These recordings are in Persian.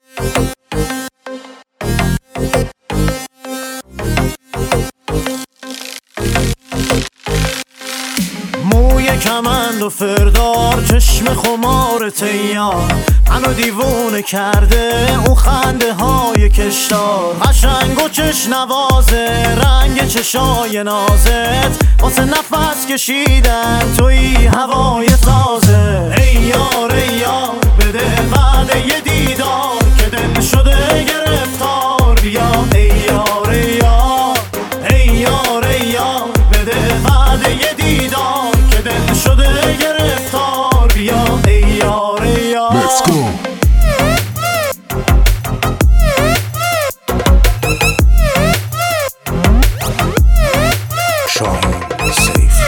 موی کمند و فردار، چشم خمار تیار، منو دیوونه کرده اون خنده های کشدار. قشنگ و چشم نوازه، رنگ چشای نازت، واسه نفس کشیدن توی هوای تازه. ای یار ای یار، بده وعده یه دیدار که دل شده گرفتار. بیا ای یار ای یار، ای یار ای یار، بده وعده یه دیدار که دل شده گرفتار. بیا ای یار ای یار. Let's go. Shahin Safe.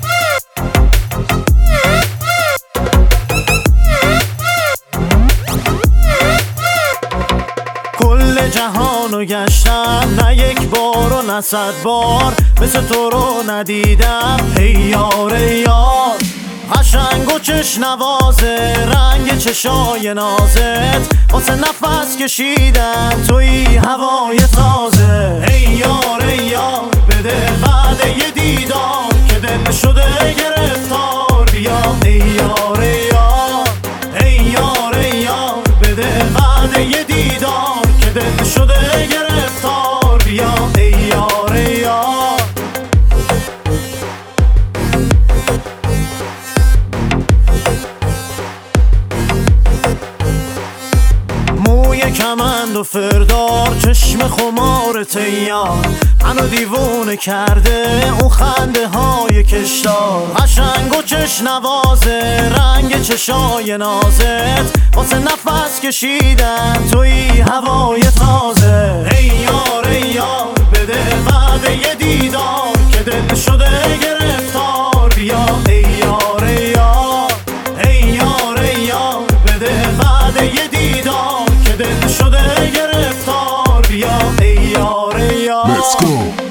کل جهانو گشتم، نه یک بار و نه 100 بار مثل تو رو ندیدم. ای یار ای یار، قشنگ و چشم نوازه، رنگ چشای نازت، واسه نفس کشیدن توی هوای تازه. ای یار ای یار، بده وعده یه دیدار که دل شده گرفتار. بیا ای یار ای یار، ای یار ای یار، بده وعده یه دیدار که دل شده گرفتار. بیا ای یار ای یار. موی کمند و فردار، چشم خمار تیار، منو دیوونه کرده اون خنده های کشدار. قشنگ و چشم نوازه، رنگ چشای نازت، واسه نفس کشیدن توی هوای تازه. ای یار ای یار، بده وعده یه دیدار که دل شده گرفتار. بیا ای یار ای یار، ای یار ای یار، بده وعده یه دیدار که دل شده گرفتار. بیا ای یار ای یار. Let's go.